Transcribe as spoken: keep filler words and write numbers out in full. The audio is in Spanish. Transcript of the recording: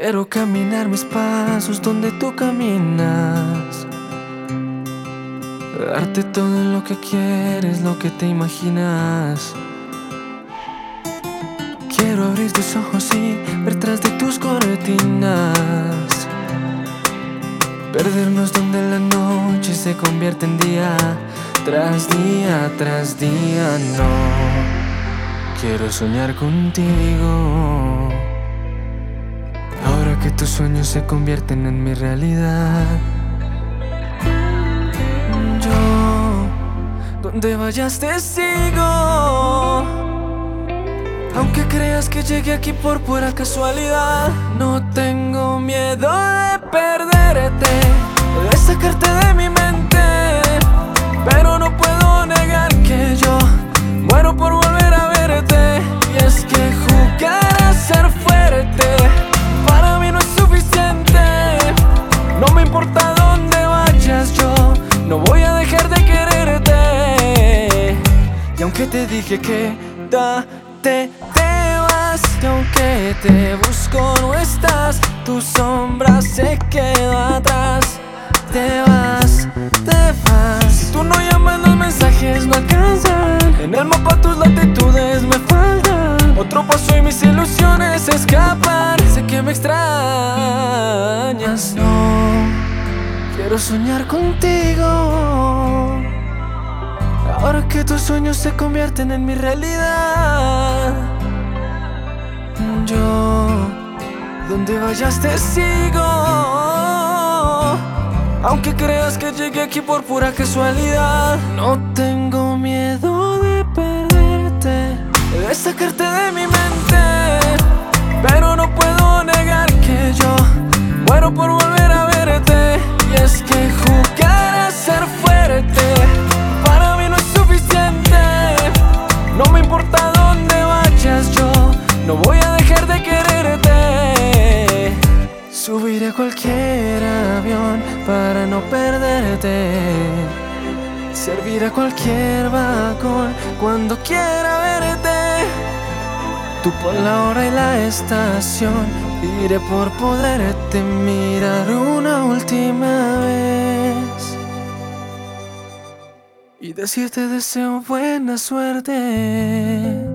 Quiero caminar mis pasos donde tú caminas, darte todo lo que quieres, lo que te imaginas. Quiero abrir tus ojos y ver tras de tus cortinas, perdernos donde la noche se convierte en día, tras día, tras día. No, quiero soñar contigo, ahora que tus sueños se convierten en mi realidad. Yo, donde vayas te sigo, aunque creas que llegué aquí por pura casualidad. No tengo miedo de perderte, de sacarte de mi mente, pero no puedo negar que yo muero por volver a verte. Y es que jugar a ser fuerte para mí no es suficiente. No me importa dónde vayas, yo no voy a dejar de quererte. Y aunque te dije que te, te vas, y aunque te busco no estás, tu sombra se queda atrás. Te vas, te vas. Si tú no llamas, los mensajes no alcanzan. En el mapa tus latitudes me faltan. Otro paso y mis ilusiones escapan. Sé que me extrañas, no quiero soñar contigo, ahora que tus sueños se convierten en mi realidad. Yo, donde vayas te sigo, aunque creas que llegué aquí por pura casualidad. No tengo miedo de perderte, de sacarte de mi mente, pero no puedo negar que yo muero por volver a verte. Y es que jugar a ser fuerte para mí no es suficiente. No me importa dónde vayas, yo no voy a dejar de quererte. Subiré a cualquier avión para no perderte, serviré a cualquier vagón cuando quiera verte. Tú pon la hora y la estación, iré por poderte mirar una última vez y decirte deseo buena suerte.